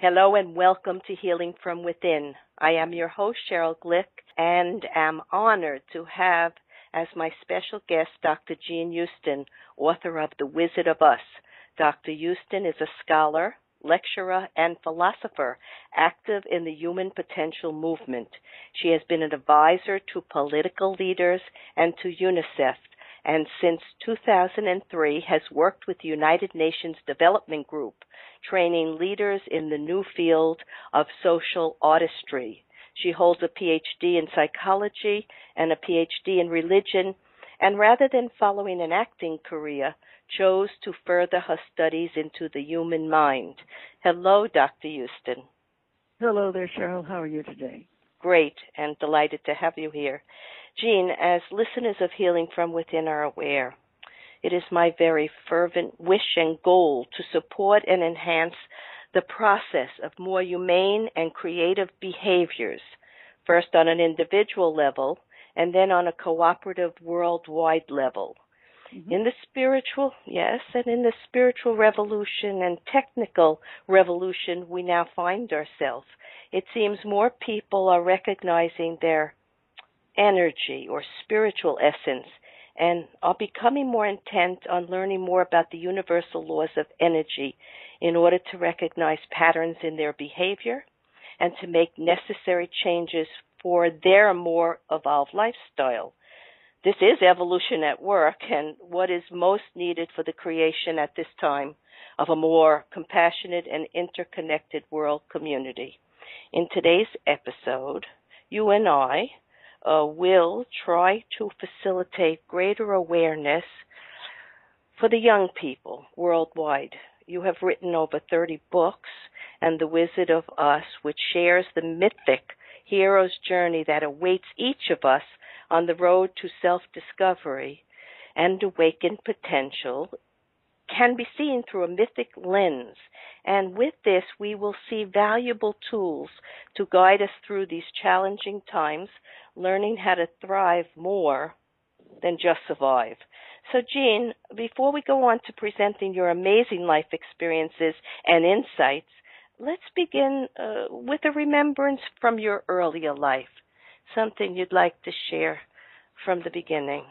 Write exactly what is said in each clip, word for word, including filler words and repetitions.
Hello and welcome to Healing from Within. I am your host, Cheryl Glick, and am honored to have as my special guest Doctor Jean Houston, author of The Wizard of Us. Doctor Houston is a scholar, lecturer, and philosopher active in the human potential movement. She has been an advisor to political leaders and to UNICEF, and since two thousand three has worked with the United Nations Development Group, training leaders in the new field of social artistry. She holds a P H D in psychology and a P H D in religion, and rather than following an acting career, chose to further her studies into the human mind. Hello, Doctor Houston. Hello there, Cheryl. How are you today? Great, and delighted to have you here. Jean, as listeners of Healing from Within are aware, it is my very fervent wish and goal to support and enhance the process of more humane and creative behaviors, first on an individual level and then on a cooperative worldwide level. Mm-hmm. In the spiritual, yes, and in the spiritual revolution and technical revolution we now find ourselves, it seems more people are recognizing their energy or spiritual essence and are becoming more intent on learning more about the universal laws of energy in order to recognize patterns in their behavior and to make necessary changes for their more evolved lifestyle. This is evolution at work and what is most needed for the creation at this time of a more compassionate and interconnected world community. In today's episode, you and I Uh, will try to facilitate greater awareness for the young people worldwide. You have written over thirty books, and The Wizard of Us, which shares the mythic hero's journey that awaits each of us on the road to self-discovery and awakened potential, can be seen through a mythic lens. And with this, we will see valuable tools to guide us through these challenging times, learning how to thrive more than just survive. So, Jean, before we go on to presenting your amazing life experiences and insights, let's begin uh, with a remembrance from your earlier life, something you'd like to share from the beginning.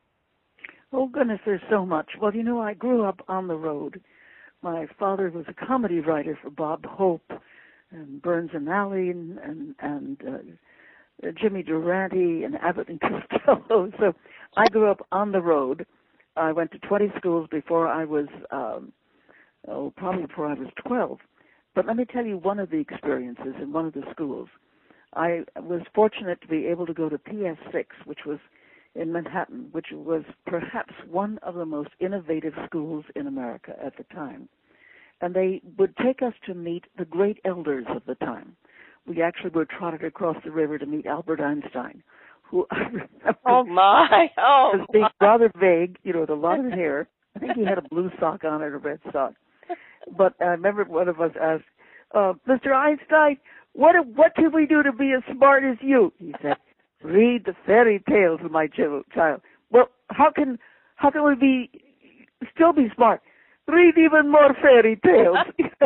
Oh, goodness, there's so much. Well, you know, I grew up on the road. My father was a comedy writer for Bob Hope and Burns and Alley and, and, and uh, Jimmy Durante and Abbott and Costello. So I grew up on the road. I went to twenty schools before I was, um, oh, probably before I was twelve. But let me tell you one of the experiences in one of the schools. I was fortunate to be able to go to P S six, which was in Manhattan, which was perhaps one of the most innovative schools in America at the time. And they would take us to meet the great elders of the time. We actually were trotted across the river to meet Albert Einstein, who I remember oh my, oh was being rather vague, you know, with a lot of hair. I think he had a blue sock on and a red sock. But I remember one of us asked, uh, Mister Einstein, what what can we do to be as smart as you? He said, read the fairy tales of my child. Well, how can how can we be still be smart? Read even more fairy tales.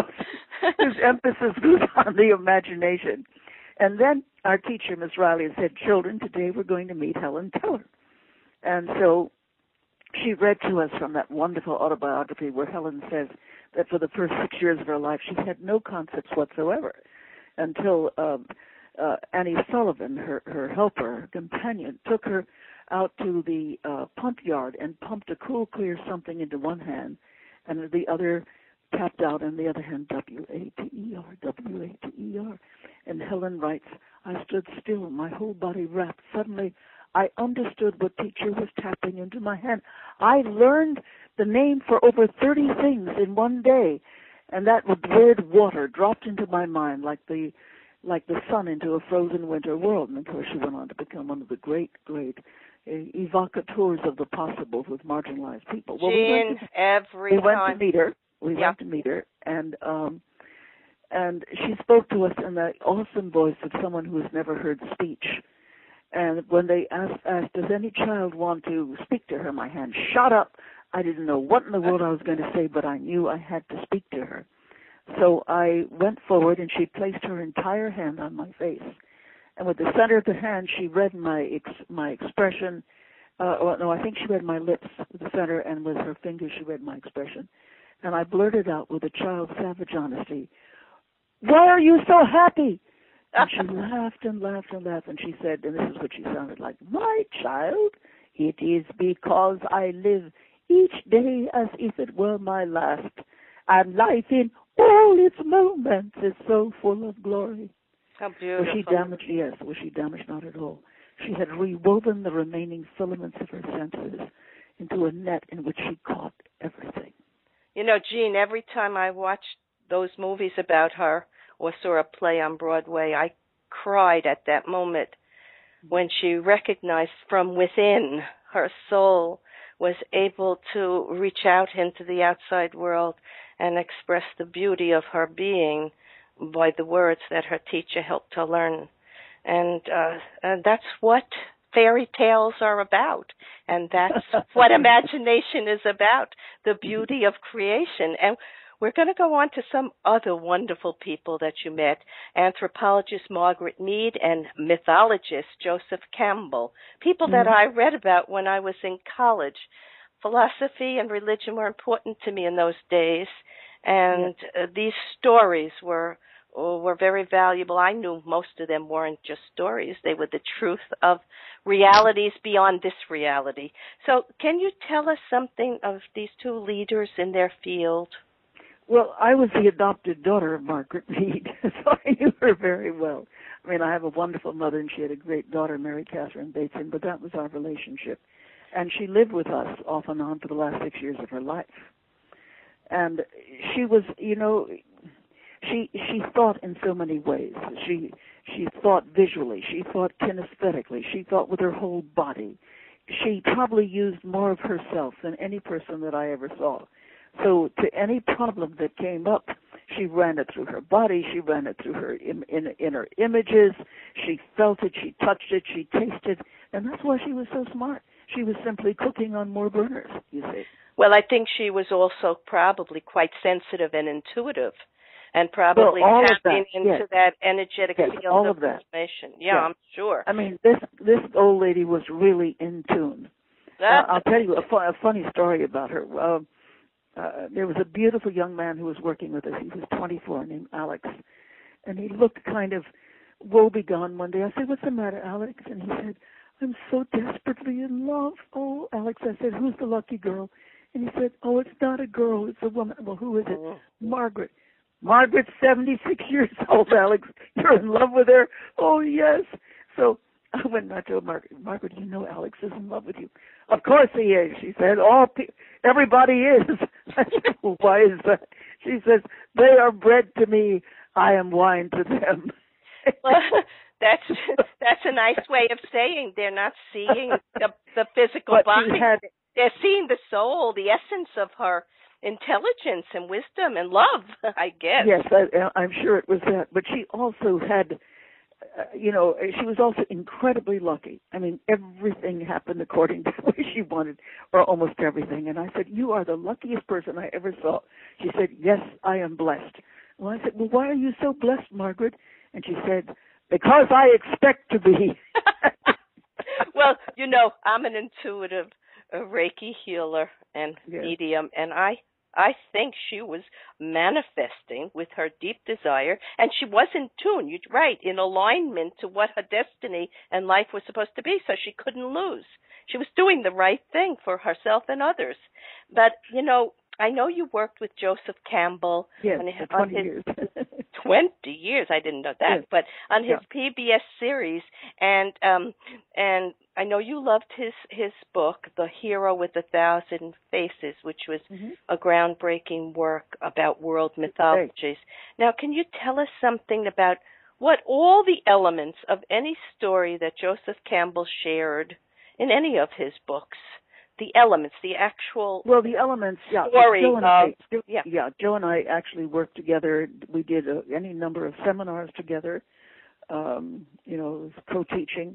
His emphasis was on the imagination. And then our teacher, Miss Riley, said, children, today we're going to meet Helen Keller. And so she read to us from that wonderful autobiography where Helen says that for the first six years of her life, she had no concepts whatsoever until um, Uh, Annie Sullivan, her, her helper, her companion, took her out to the uh, pump yard and pumped a cool, clear something into one hand, and the other tapped out, and the other hand, W A T E R, W A T E R. And Helen writes, I stood still, my whole body wrapped. Suddenly, I understood what teacher was tapping into my hand. I learned the name for over thirty things in one day, and that word water dropped into my mind like the like the sun into a frozen winter world. And of course she went on to become one of the great, great uh, evocateurs of the possibles with marginalized people. Well, Jean, we went to, every we went time. to meet her. We yep. went to meet her, and um, and she spoke to us in the awesome voice of someone who has never heard speech. And when they asked, asked, does any child want to speak to her, my hand shot up. I didn't know what in the world I was going to say, but I knew I had to speak to her. So I went forward, and she placed her entire hand on my face. And with the center of the hand, she read my ex my expression. Uh, well, no, I think she read my lips with the center, and with her fingers she read my expression. And I blurted out with a child's savage honesty, "Why are you so happy?" And she laughed and laughed and laughed, and she said, and this is what she sounded like, "My child, it is because I live each day as if it were my last, and life in all its moments is so full of glory." How beautiful. Was she damaged? Yes. Was she damaged? Not at all. She had rewoven the remaining filaments of her senses into a net in which she caught everything. You know, Jean, every time I watched those movies about her or saw a play on Broadway, I cried at that moment when she recognized from within her soul was able to reach out into the outside world and express the beauty of her being by the words that her teacher helped her learn. And, uh, and that's what fairy tales are about. And that's what imagination is about, the beauty of creation. And we're going to go on to some other wonderful people that you met, anthropologist Margaret Mead and mythologist Joseph Campbell, people that I read about when I was in college. Philosophy and religion were important to me in those days, and uh, these stories were were very valuable. I knew most of them weren't just stories. They were the truth of realities beyond this reality. So can you tell us something of these two leaders in their field? Well, I was the adopted daughter of Margaret Mead, so I knew her very well. I mean, I have a wonderful mother, and she had a great daughter, Mary Catherine Bateson, but that was our relationship. And she lived with us off and on for the last six years of her life. And she was, you know, she she thought in so many ways. She she thought visually. She thought kinesthetically. She thought with her whole body. She probably used more of herself than any person that I ever saw. So to any problem that came up, she ran it through her body. She ran it through her in, in, in her images. She felt it. She touched it. She tasted. And that's why she was so smart. She was simply cooking on more burners, you see. Well, I think she was also probably quite sensitive and intuitive, and probably well, tapping that, into yes. that energetic yes, field all of, of that. information. Yeah, yeah, I'm sure. I mean, this this old lady was really in tune. uh, I'll tell you a, fu- a funny story about her. Uh, uh, there was a beautiful young man who was working with us. He was twenty-four, named Alex, and he looked kind of woebegone one day. I said, "What's the matter, Alex?" And he said, "I'm so desperately in love." "Oh, Alex," I said, "who's the lucky girl?" And he said, "Oh, it's not a girl, it's a woman." "Well, who is it?" Oh. "Margaret." "Margaret's seventy-six years old, Alex. You're in love with her?" "Oh, yes." So I went and told Margaret, "Margaret, you know Alex is in love with you." "Of course he is," she said. "All pe- everybody is." I said, "Well, why is that?" She says, "They are bread to me. I am wine to them." Well, that's that's a nice way of saying they're not seeing the, the physical but body. Had, they're seeing the soul, the essence of her intelligence and wisdom and love, I guess. Yes, I, I'm sure it was that. But she also had, uh, you know, she was also incredibly lucky. I mean, everything happened according to the way she wanted, or almost everything. And I said, "You are the luckiest person I ever saw." She said, "Yes, I am blessed." Well, I said, "Well, why are you so blessed, Margaret?" And she said, "Because I expect to be." Well, you know, I'm an intuitive a Reiki healer and yes. medium, and I I think she was manifesting with her deep desire, and she was in tune, you're right, in alignment to what her destiny and life was supposed to be, so she couldn't lose. She was doing the right thing for herself and others. But, you know, I know you worked with Joseph Campbell. Yes, on his, for twenty on his, years. twenty years, I didn't know that, yes. but on his yeah. P B S series, and um, and I know you loved his, his book, The Hero with a Thousand Faces, which was mm-hmm. a groundbreaking work about world mythologies. Right. Now, can you tell us something about what all the elements of any story that Joseph Campbell shared in any of his books, the elements, the actual well, the elements, yeah. story Joe and of, I, Joe, yeah. yeah, Joe and I actually worked together. We did a, any number of seminars together, um, you know, co-teaching.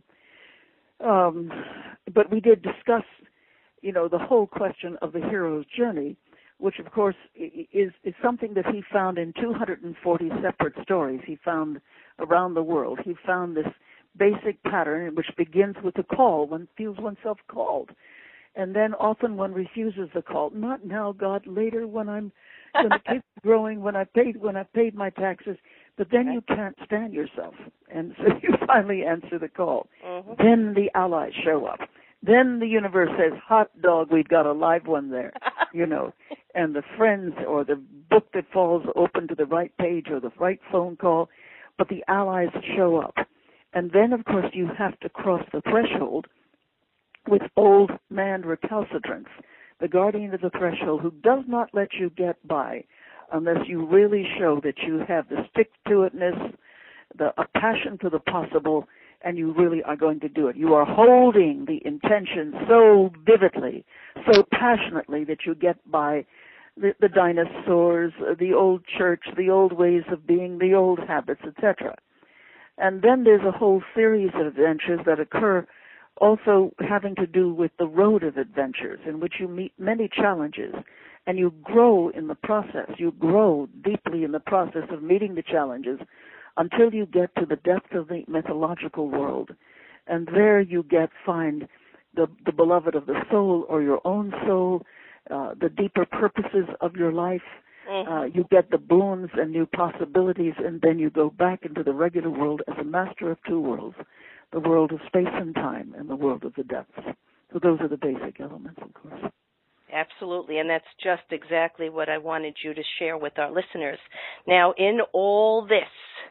Um, but we did discuss, you know, the whole question of the hero's journey which of course is, is something that he found in two hundred forty separate stories he found around the world. He found this basic pattern which begins with a call. One feels oneself called. And then often one refuses the call. Not now, God, later when I'm when the kids are growing, when I paid when I paid my taxes. But then you can't stand yourself. And so you finally answer the call. Mm-hmm. Then the allies show up. Then the universe says, hot dog, we've got a live one there, you know. And the friends or the book that falls open to the right page or the right phone call, but the allies show up. And then, of course, you have to cross the threshold with old man recalcitrance, the guardian of the threshold who does not let you get by unless you really show that you have the stick-to-itness, the a passion for the possible, and you really are going to do it. You are holding the intention so vividly, so passionately that you get by the, the dinosaurs, the old church, the old ways of being, the old habits, et cetera. And then there's a whole series of adventures that occur also having to do with the road of adventures in which you meet many challenges and you grow in the process. You grow deeply in the process of meeting the challenges until you get to the depth of the mythological world. And there you get, find the, the beloved of the soul or your own soul, uh, the deeper purposes of your life. Mm-hmm. Uh, you get the boons and new possibilities, and then you go back into the regular world as a master of two worlds, the world of space and time and the world of the depths. So those are the basic elements, of course. Absolutely, and that's just exactly what I wanted you to share with our listeners. Now, in all this,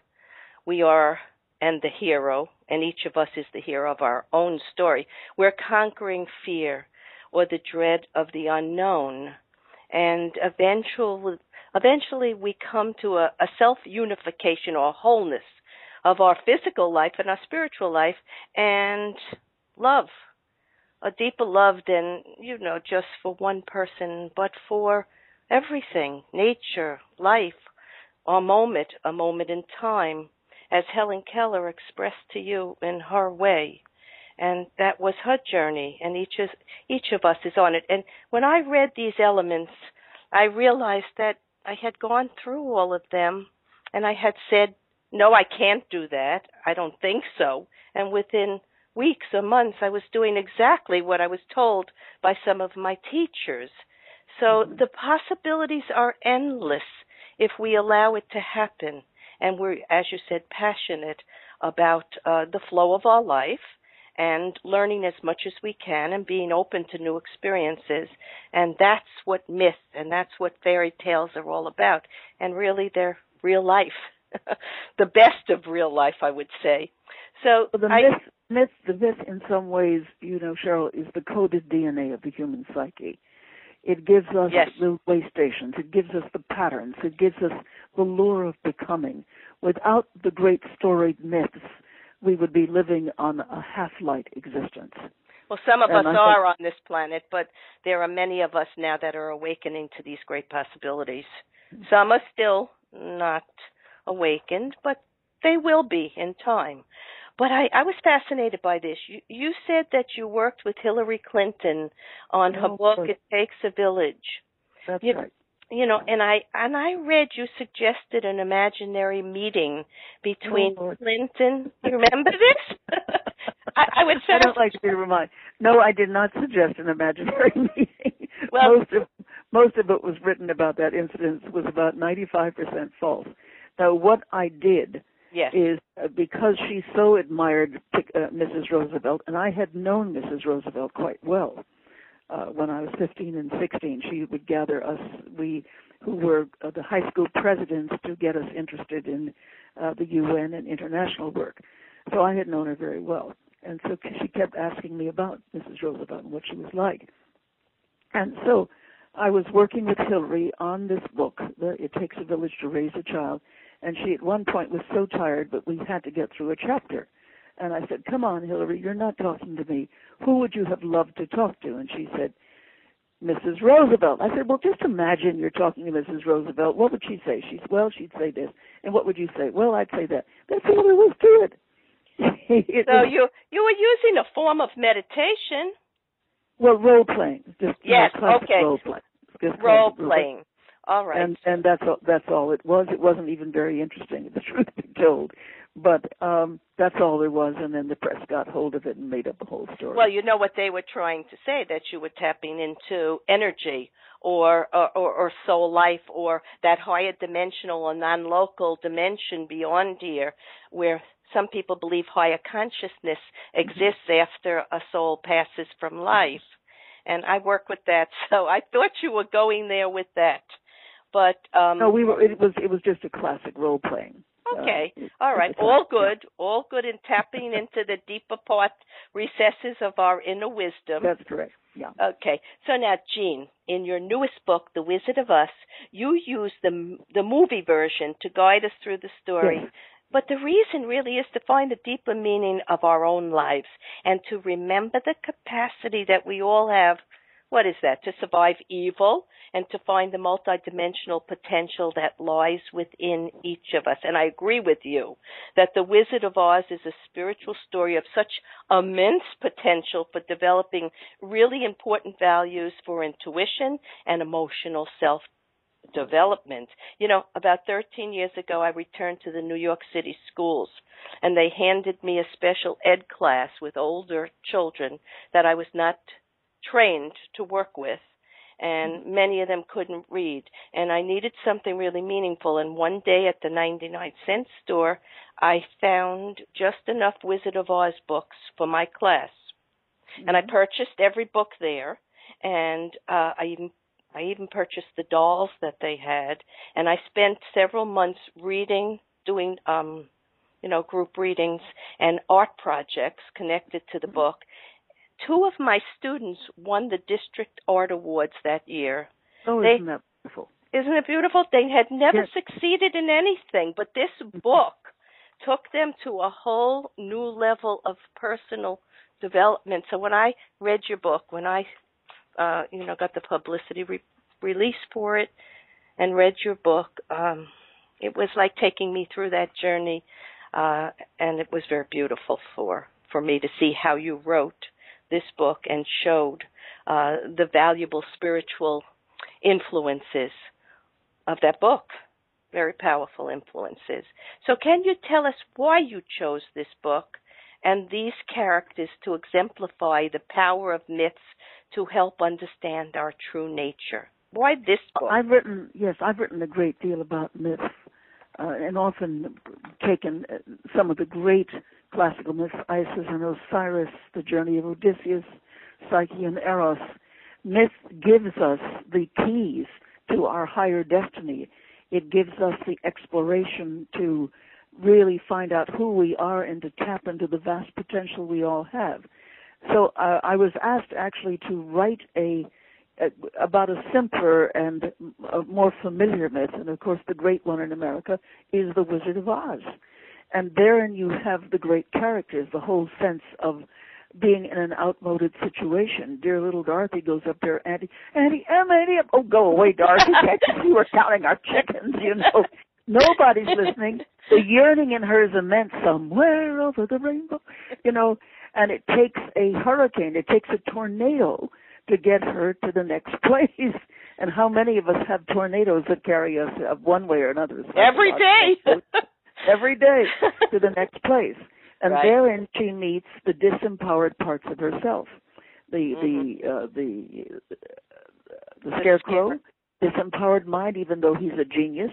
we are, and the hero, and each of us is the hero of our own story. We're conquering fear or the dread of the unknown, and eventually, eventually we come to a, a self-unification or wholeness of our physical life and our spiritual life, and love. A deeper love than, you know, just for one person, but for everything, nature, life, a moment, a moment in time, as Helen Keller expressed to you in her way. And that was her journey, and each, is, each of us is on it. And when I read these elements, I realized that I had gone through all of them, and I had said, no, I can't do that. I don't think so. And within weeks or months, I was doing exactly what I was told by some of my teachers. So mm-hmm. the possibilities are endless if we allow it to happen. And we're, as you said, passionate about uh, the flow of our life and learning as much as we can and being open to new experiences. And that's what myth and that's what fairy tales are all about. And really, they're real life, the best of real life, I would say. So well, the I, myth, myth, the myth, in some ways, you know, Cheryl, is the coded D N A of the human psyche. It gives us yes. the way stations. It gives us the patterns. It gives us the lure of becoming. Without the great storied myths, we would be living on a half-light existence. Well, some of and us I are think, on this planet, but there are many of us now that are awakening to these great possibilities. Some are still not awakened, but they will be in time. But I, I was fascinated by this. You, you said that you worked with Hillary Clinton on her oh, book, boy. It Takes a Village. That's you, right. You know, and I and I read you suggested an imaginary meeting between oh, Clinton. You remember this? I, I was I don't like to be reminded. No, I did not suggest an imaginary meeting. Well, most of most of it was written about that incident was about ninety-five percent false. Now, what I did yes. is uh, because she so admired uh, Missus Roosevelt, and I had known Missus Roosevelt quite well. Uh, when I was fifteen and sixteen, she would gather us, we who were uh, the high school presidents, to get us interested in uh, the U N and international work. So I had known her very well. And so she kept asking me about Missus Roosevelt and what she was like. And so I was working with Hillary on this book, the It Takes a Village to Raise a Child, and she at one point was so tired, but we had to get through a chapter. And I said, come on, Hillary, you're not talking to me. Who would you have loved to talk to? And she said, Missus Roosevelt. I said, well, just imagine you're talking to Missus Roosevelt. What would she say? She said, well, she'd say this. And what would you say? Well, I'd say that. That's all there was to it. it so was, you you were using a form of meditation. Well, role-playing. Just yes, you know, classic okay. role-playing. just role classic playing. All right. And and that's all, that's all it was. It wasn't even very interesting, the truth be told. But um, that's all there was, and then the press got hold of it and made up a whole story. Well, you know what they were trying to say, that you were tapping into energy or or, or, or soul life or that higher dimensional or non-local dimension beyond here, where some people believe higher consciousness exists after a soul passes from life. And I work with that, so I thought you were going there with that. But um, no, we were. It was it was just a classic role playing. Okay, uh, all right, all good, yeah. all good in tapping into the deeper part recesses of our inner wisdom. That's correct. Yeah. Okay, so now, Jean, in your newest book, The Wizard of Us, you use the the movie version to guide us through the story. Yes. But the reason really is to find the deeper meaning of our own lives and to remember the capacity that we all have. What is that? To survive evil and to find the multidimensional potential that lies within each of us. And I agree with you that The Wizard of Oz is a spiritual story of such immense potential for developing really important values for intuition and emotional self-development. You know, about thirteen years ago, I returned to the New York City schools, and they handed me a special ed class with older children that I was not trained to work with, and many of them couldn't read, and I needed something really meaningful. And one day at the ninety-nine cent store, I found just enough Wizard of Oz books for my class, mm-hmm. and I purchased every book there, and uh, I even I even purchased the dolls that they had, and I spent several months reading, doing um, you know, group readings and art projects connected to the book. Two of my students won the district art awards that year. Oh, they, isn't that beautiful? Isn't it beautiful? They had never yes. succeeded in anything, but this book took them to a whole new level of personal development. So when I read your book, when I, uh, you know, got the publicity re- release for it and read your book, um, it was like taking me through that journey, uh, and it was very beautiful for, for me to see how you wrote this book and showed uh, the valuable spiritual influences of that book, very powerful influences. So can you tell us why you chose this book and these characters to exemplify the power of myths to help understand our true nature? Why this book? I've written, yes, I've written a great deal about myths uh, and often taken some of the great classical myths, Isis and Osiris, the journey of Odysseus, Psyche and Eros. Myth gives us the keys to our higher destiny. It gives us the exploration to really find out who we are and to tap into the vast potential we all have. So uh, I was asked actually to write a, a about a simpler and a more familiar myth, and of course the great one in America is The Wizard of Oz. And therein you have the great characters, the whole sense of being in an outmoded situation. Dear little Dorothy goes up there, Auntie, Auntie, Emma, Auntie, oh, go away, Dorothy. Can't you see we're counting our chickens, you know? Nobody's listening. The yearning in her is immense, somewhere over the rainbow, you know, and it takes a hurricane, it takes a tornado to get her to the next place. And how many of us have tornadoes that carry us one way or another? Every day. Every day to the next place. And right. therein she meets the disempowered parts of herself. The mm-hmm. the uh, the uh, the scarecrow, disempowered mind, even though he's a genius.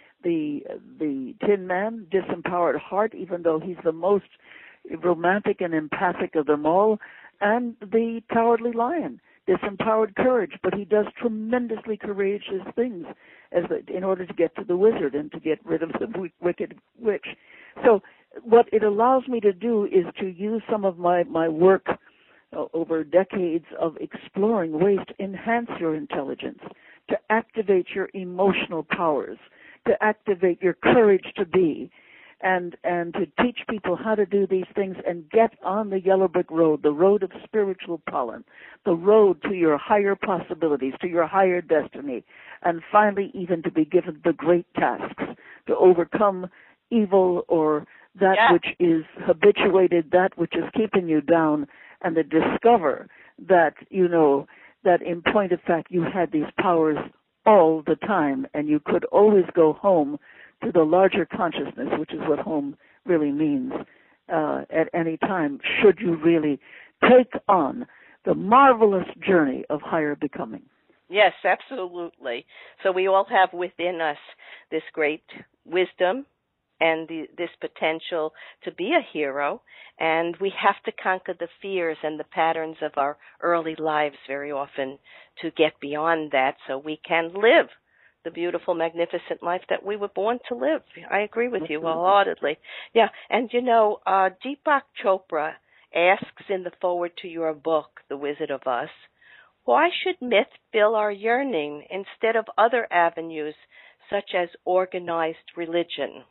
The the Tin Man, disempowered heart, even though he's the most romantic and empathic of them all. And the Cowardly Lion, disempowered courage, but he does tremendously courageous things as the, in order to get to the wizard and to get rid of the w- wicked witch. So what it allows me to do is to use some of my, my work uh, over decades of exploring ways to enhance your intelligence, to activate your emotional powers, to activate your courage to be, and and to teach people how to do these things and get on the yellow brick road, the road of spiritual pollen, the road to your higher possibilities, to your higher destiny, and finally even to be given the great tasks to overcome evil or that yeah. which is habituated, that which is keeping you down, and to discover that, you know, that in point of fact you had these powers all the time, and you could always go home to the larger consciousness, which is what home really means, uh, at any time, should you really take on the marvelous journey of higher becoming. Yes, absolutely. So we all have within us this great wisdom and the, this potential to be a hero, and we have to conquer the fears and the patterns of our early lives very often to get beyond that so we can live the beautiful, magnificent life that we were born to live. I agree with you wholeheartedly. Yeah, and you know, uh, Deepak Chopra asks in the foreword to your book, The Wizard of Us, why should myth fill our yearning instead of other avenues such as organized religion?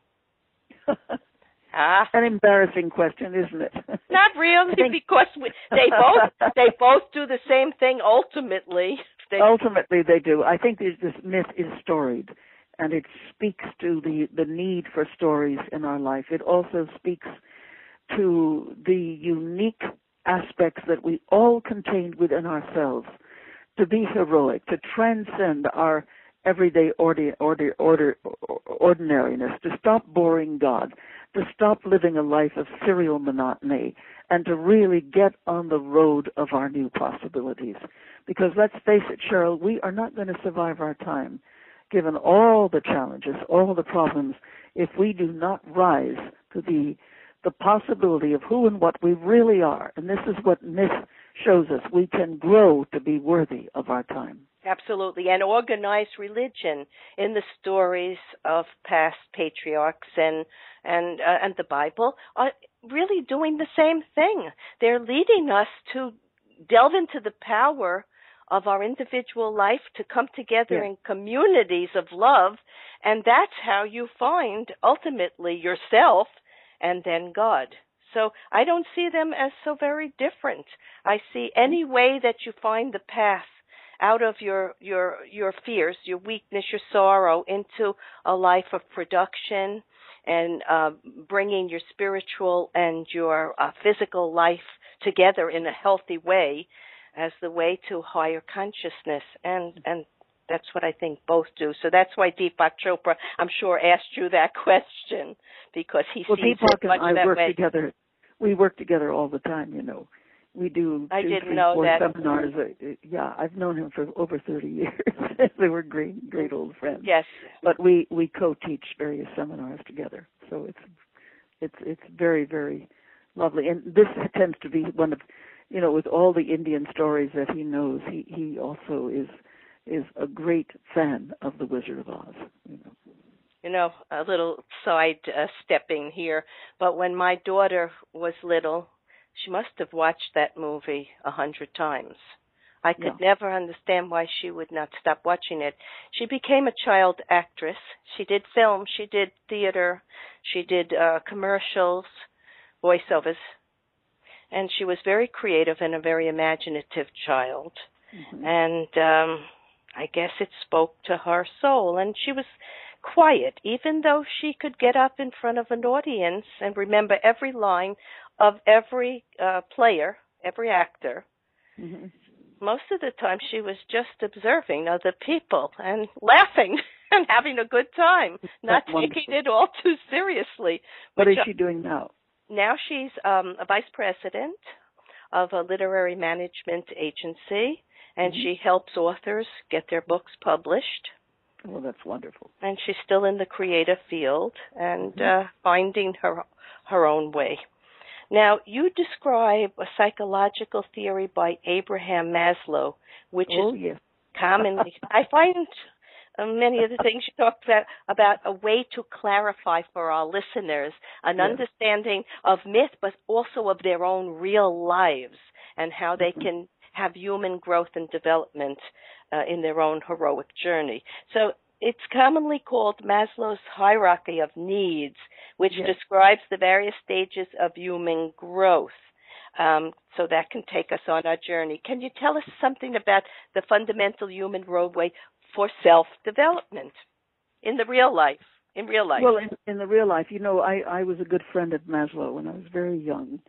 Ah, an embarrassing question, isn't it? Not really, think... because we, they both they both do the same thing ultimately. They... Ultimately, they do. I think this, this myth is storied, and it speaks to the, the need for stories in our life. It also speaks to the unique aspects that we all contain within ourselves, to be heroic, to transcend our everyday ordi- ordi- order, ordinariness, to stop boring God, to stop living a life of serial monotony, and to really get on the road of our new possibilities. Because let's face it, Cheryl, we are not going to survive our time, given all the challenges, all the problems, if we do not rise to the the possibility of who and what we really are. And this is what myth shows us. We can grow to be worthy of our time. Absolutely. And organized religion in the stories of past patriarchs and and uh, and the Bible are really doing the same thing. They're leading us to delve into the power of our individual life, to come together yeah. in communities of love, and that's how you find ultimately yourself and then God. So I don't see them as so very different. I see any way that you find the path out of your your your fears, your weakness, your sorrow, into a life of production and uh, bringing your spiritual and your uh, physical life together in a healthy way as the way to higher consciousness. And and that's what I think both do. So that's why Deepak Chopra, I'm sure, asked you that question, because he well, sees Deepak it much and I that work way. together. We work together all the time, you know. We do I two, didn't three, know four that. seminars. Uh, yeah, I've known him for over thirty years. They were great, great old friends. Yes. But we, we co-teach various seminars together. So it's it's it's very, very lovely. And this tends to be one of, you know, with all the Indian stories that he knows, he, he also is is a great fan of The Wizard of Oz. You know, you know a little side uh, stepping here, but when my daughter was little, she must have watched that movie a hundred times. I could yeah. never understand why she would not stop watching it. She became a child actress. She did film, she did theater, she did uh, commercials, voiceovers, and she was very creative and a very imaginative child. Mm-hmm. And um, I guess it spoke to her soul. And she was quiet, even though she could get up in front of an audience and remember every line of every uh, player, every actor. Mm-hmm. Most of the time she was just observing other people and laughing and having a good time, not That's taking wonderful. it all too seriously. What is she doing now? Now she's um, a vice president of a literary management agency, and mm-hmm. she helps authors get their books published. Well, that's wonderful. And she's still in the creative field and mm-hmm. uh, finding her her own way. Now, you describe a psychological theory by Abraham Maslow, which oh, is yes. commonly, I find uh, many of the things you talked about, about a way to clarify for our listeners an yes. understanding of myth, but also of their own real lives and how they mm-hmm. can have human growth and development uh, in their own heroic journey. So it's commonly called Maslow's hierarchy of needs, which yes. describes the various stages of human growth. Um, so that can take us on our journey. Can you tell us something about the fundamental human roadway for self-development in the real life? In real life. Well, in, in the real life, you know, I, I was a good friend of Maslow when I was very young.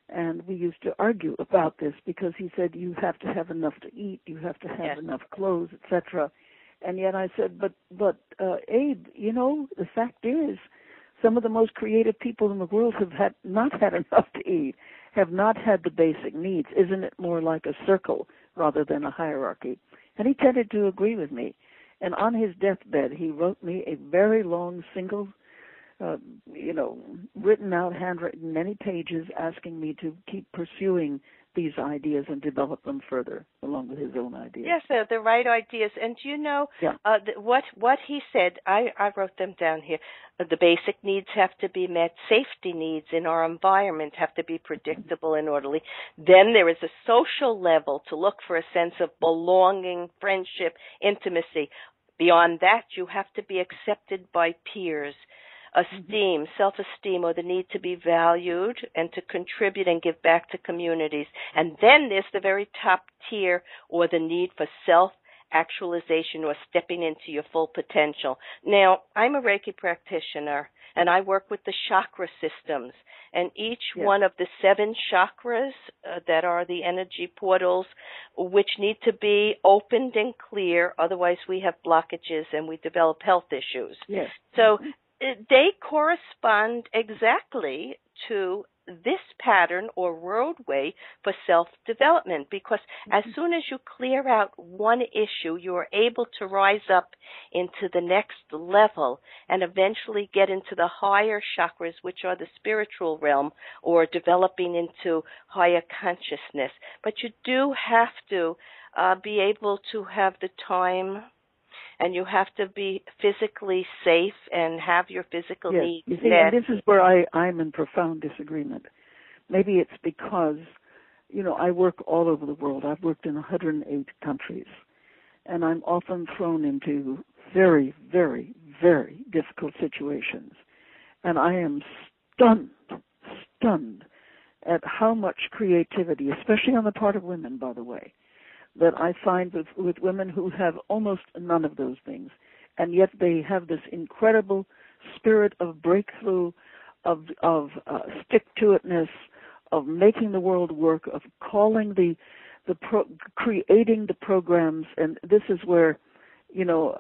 And we used to argue about this because he said, you have to have enough to eat, you have to have Yes. enough clothes, et cetera. And yet I said, but, but uh, Abe, you know, the fact is, some of the most creative people in the world have had not had enough to eat, have not had the basic needs. Isn't it more like a circle rather than a hierarchy? And he tended to agree with me. And on his deathbed, he wrote me a very long single Uh, you know, written out, handwritten, many pages, asking me to keep pursuing these ideas and develop them further, along with his own ideas. Yes, they're the right ideas. And you know, yeah. uh, th- what what he said, I, I wrote them down here. Uh, the basic needs have to be met. Safety needs in our environment have to be predictable and orderly. Then there is a social level to look for a sense of belonging, friendship, intimacy. Beyond that, you have to be accepted by peers. Esteem, self-esteem, or the need to be valued and to contribute and give back to communities. And then there's the very top tier, or the need for self-actualization or stepping into your full potential. Now, I'm a Reiki practitioner, and I work with the chakra systems. And each yes. one of the seven chakras uh, that are the energy portals, which need to be opened and clear, otherwise we have blockages and we develop health issues. Yes. So they correspond exactly to this pattern or roadway for self-development, because as soon as you clear out one issue, you are able to rise up into the next level and eventually get into the higher chakras, which are the spiritual realm, or developing into higher consciousness. But you do have to uh, be able to have the time, and you have to be physically safe and have your physical yes. needs you see, met. And this is where I, I'm in profound disagreement. Maybe it's because, you know, I work all over the world. I've worked in one hundred eight countries, and I'm often thrown into very, very, very difficult situations. And I am stunned, stunned at how much creativity, especially on the part of women, by the way, that I find with, with women who have almost none of those things, and yet they have this incredible spirit of breakthrough, of of uh, stick-to-itness, of making the world work, of calling the the pro, creating the programs. And this is where, you know,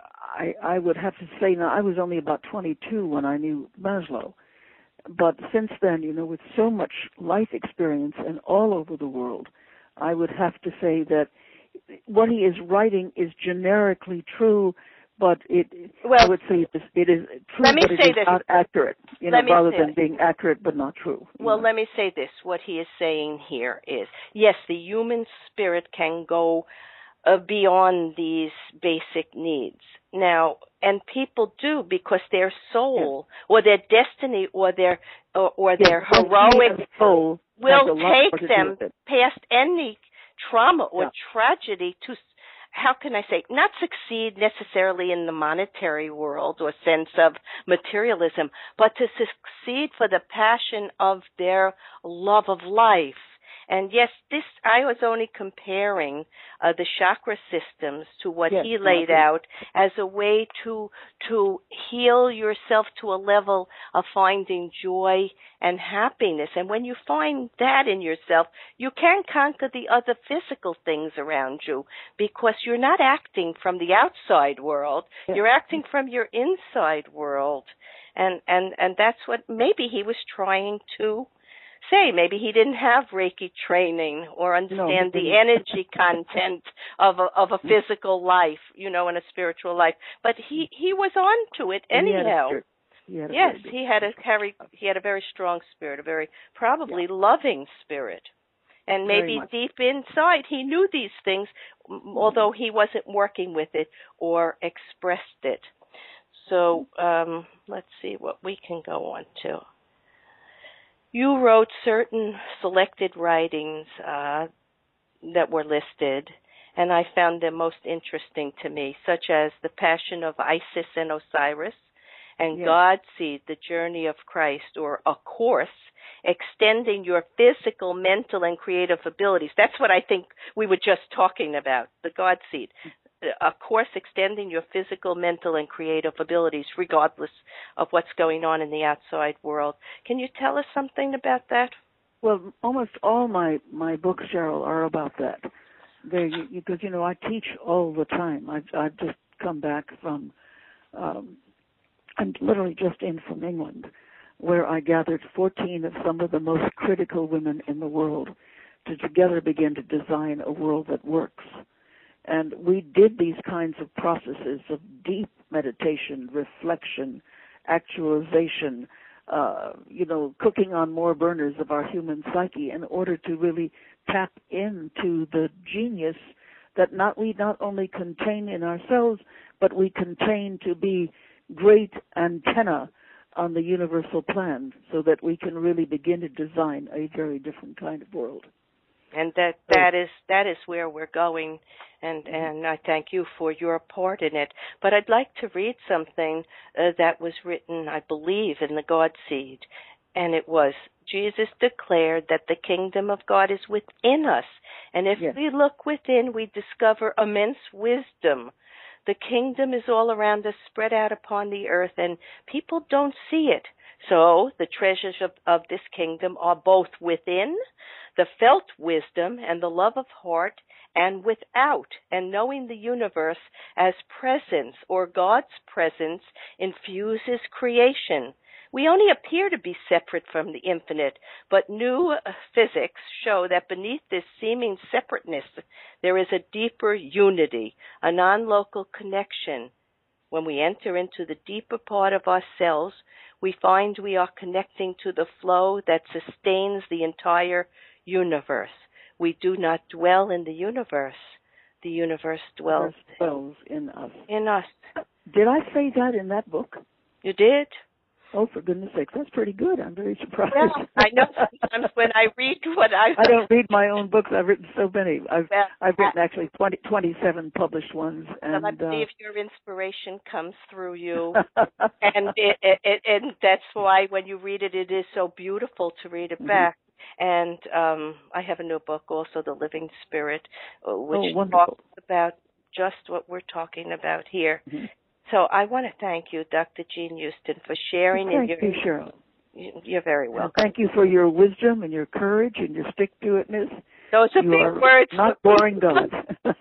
I I would have to say, now I was only about twenty-two when I knew Maslow, but since then, you know, with so much life experience and all over the world, I would have to say that what he is writing is generically true, but it, well, I would say it is, it is true, let me but it say is this. not accurate, you know, Let me rather say than this. being accurate but not true. Well, know. let me say this. What he is saying here is, yes, the human spirit can go uh, beyond these basic needs. Now, and people do, because their soul yes. or their destiny or their or, or yes, their heroic soul will take them past any trauma or yeah. tragedy to, how can I say, not succeed necessarily in the monetary world or sense of materialism, but to succeed for the passion of their love of life. And yes, this, I was only comparing uh, the chakra systems to what yes, he laid okay. out as a way to to heal yourself to a level of finding joy and happiness. And when you find that in yourself, you can conquer the other physical things around you, because you're not acting from the outside world. Yes. You're acting from your inside world. And, and, and that's what maybe he was trying to say. Maybe he didn't have Reiki training or understand no, the energy content of a, of a physical life, you know, and a spiritual life. But he, he was on to it anyhow. He had a yes, he had a very, he had a very strong spirit, a very probably yeah. loving spirit. And maybe deep inside he knew these things, although he wasn't working with it or expressed it. So um, let's see what we can go on to. You wrote certain selected writings uh, that were listed, and I found them most interesting to me, such as The Passion of Isis and Osiris, and yes. God's Seed, The Journey of Christ, or A Course, Extending Your Physical, Mental, and Creative Abilities. That's what I think we were just talking about, the God Seed. A course extending your physical, mental, and creative abilities, regardless of what's going on in the outside world. Can you tell us something about that? Well, almost all my, my books, Cheryl, are about that. They, because, you know, I teach all the time. I've, I've just come back from, um, I'm literally just in from England, where I gathered fourteen of some of the most critical women in the world to together begin to design a world that works. And we did these kinds of processes of deep meditation, reflection, actualization, uh, you know, cooking on more burners of our human psyche in order to really tap into the genius that not we not only contain in ourselves, but we contain to be great antenna on the universal plan so that we can really begin to design a very different kind of world. And that that is that is where we're going, and and I thank you for your part in it. But I'd like to read something uh, that was written, I believe, in the God Seed, and it was, Jesus declared that the kingdom of God is within us, and if Yes. we look within, we discover immense wisdom. The kingdom is all around us, spread out upon the earth, and people don't see it. So the treasures of, of this kingdom are both within, the felt wisdom and the love of heart, and without, and knowing the universe as presence or God's presence infuses creation. We only appear to be separate from the infinite, but new physics show that beneath this seeming separateness, there is a deeper unity, a non-local connection. When we enter into the deeper part of ourselves, we find we are connecting to the flow that sustains the entire universe. We do not dwell in the universe. The universe dwells, dwells in us. In us. Did I say that in that book? You did? Oh, for goodness sakes, that's pretty good. I'm very surprised. Yeah, I know sometimes when I read what I... I don't read my own books. I've written so many. I've well, I've written actually twenty, twenty-seven published ones. And, well, I believe uh, your inspiration comes through you. and it, it, it, and that's why when you read it, it is so beautiful to read it mm-hmm. back. And um, I have a new book also, The Living Spirit, which oh, talks about just what we're talking about here. Mm-hmm. So I want to thank you, Doctor Jean Houston, for sharing. Thank your, you, Cheryl. You're very welcome. And thank you for your wisdom and your courage and your stick-to-itness. Those are you big are words. Not boring gods.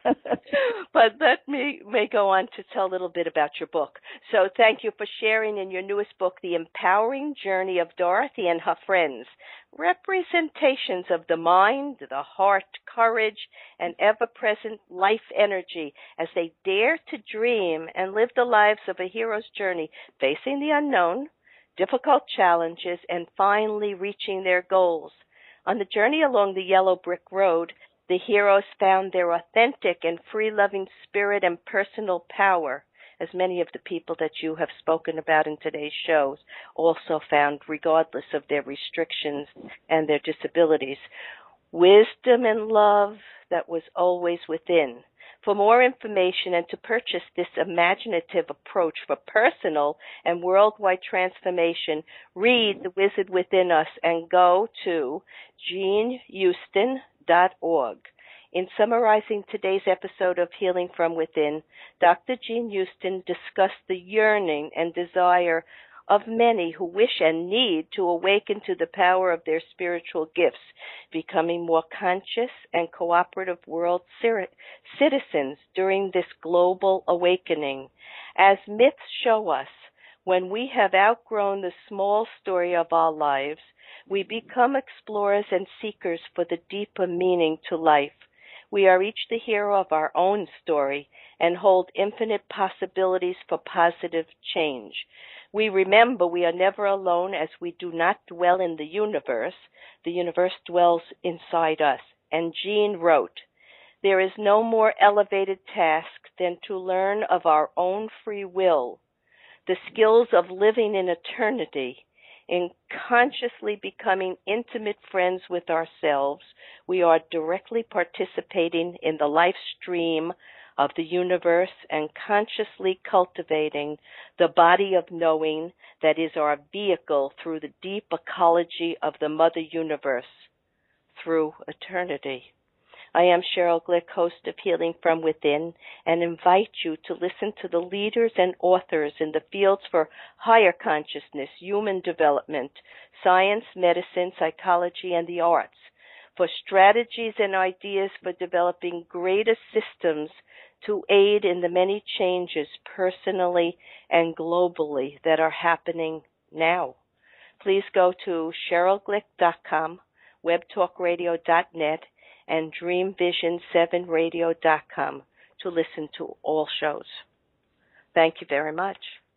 But let me may go on to tell a little bit about your book. So thank you for sharing in your newest book, The Empowering Journey of Dorothy and Her Friends, representations of the mind, the heart, courage, and ever-present life energy as they dare to dream and live the lives of a hero's journey, facing the unknown, difficult challenges, and finally reaching their goals. On the journey along the yellow brick road, the heroes found their authentic and free-loving spirit and personal power, as many of the people that you have spoken about in today's shows also found, regardless of their restrictions and their disabilities. Wisdom and love that was always within. For more information and to purchase this imaginative approach for personal and worldwide transformation, read The Wizard Within Us and go to jean houston dot org. In summarizing today's episode of Healing from Within, Doctor Jean Houston discussed the yearning and desire of many who wish and need to awaken to the power of their spiritual gifts, becoming more conscious and cooperative world citizens during this global awakening. As myths show us, when we have outgrown the small story of our lives, we become explorers and seekers for the deeper meaning to life. We are each the hero of our own story and hold infinite possibilities for positive change. We remember we are never alone as we do not dwell in the universe. The universe dwells inside us. And Jean wrote, "There is no more elevated task than to learn of our own free will, the skills of living in eternity. In consciously becoming intimate friends with ourselves, we are directly participating in the life stream of the universe and consciously cultivating the body of knowing that is our vehicle through the deep ecology of the Mother Universe, through eternity. I am Cheryl Glick, host of Healing from Within, and invite you to listen to the leaders and authors in the fields for higher consciousness, human development, science, medicine, psychology, and the arts, for strategies and ideas for developing greater systems to aid in the many changes personally and globally that are happening now. Please go to cheryl glick dot com, web talk radio dot net, and dream vision seven radio dot com to listen to all shows. Thank you very much.